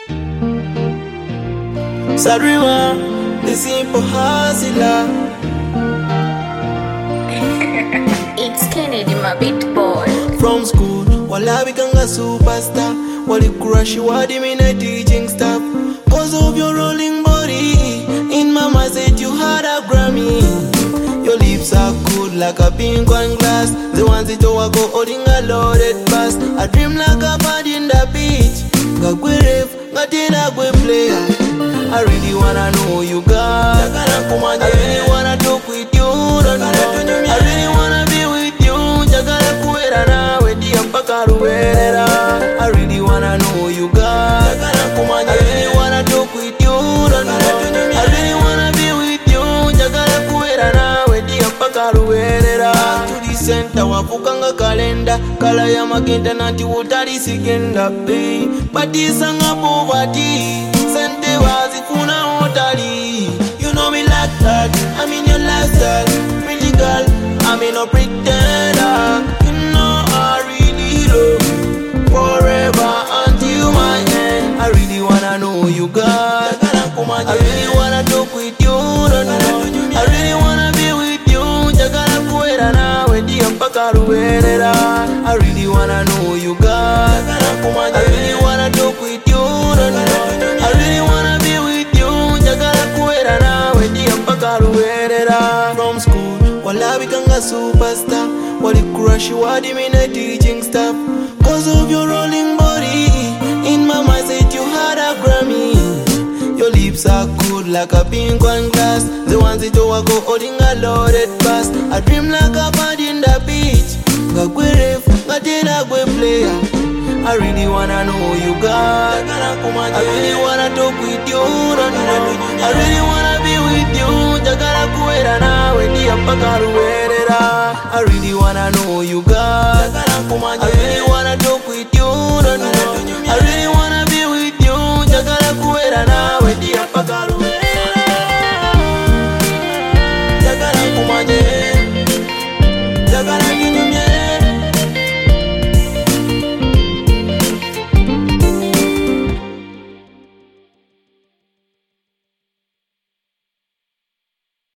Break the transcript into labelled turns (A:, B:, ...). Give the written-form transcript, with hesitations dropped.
A: Sadriwa, the simple hustler.
B: It's Kennedy, my beat boy.
A: From school, wala become a superstar. Wali crush wadi me na teaching staff. Cause of your rolling body, in mama said you had a Grammy. Your lips are good like a pink wine glass. The ones that go holding a loaded bass. I dream like a bird in the beach. Gagwe ref, gatina gwe player. I really wanna know you God. I really wanna talk with you. I really wanna be with you. Jagala kuera na wedi mpaka ruwerera. I really wanna know you God. I really wanna talk with you. I really wanna be with you. Jagala kuera na wedi mpaka ruwerera. To the center wafukanga kalenda. Kala ya magenta nanti wotari sigenda pay. Batisanga poverty. Sente wazifuna hotali. You know me like that. I'm in your lifestyle. Pretty girl, I'm in no pretender. You know I really love you forever until my end. I really wanna know you God. I really wanna talk with you. I really wanna be with you. Jagala kuera na wedi mpaka ruwerera. I really wanna know you God. I really wanna talk with you. I really wanna be with you. Jagala kuera na wedi mpaka ruwerera. From school, wala become a superstar. Wali crush wadi me na teaching staff. Cause of your rolling body, in mama said you had a Grammy. Your lips are good like a pink wine glass. The ones that go holding a loaded bass. I dream like a bird in the beach. Gagwe ref, gatina gwe player. I really wanna know you God. I really wanna talk with you. I really wanna be with you. Jagala kuera na wedi mpaka ruwerera. I really wanna know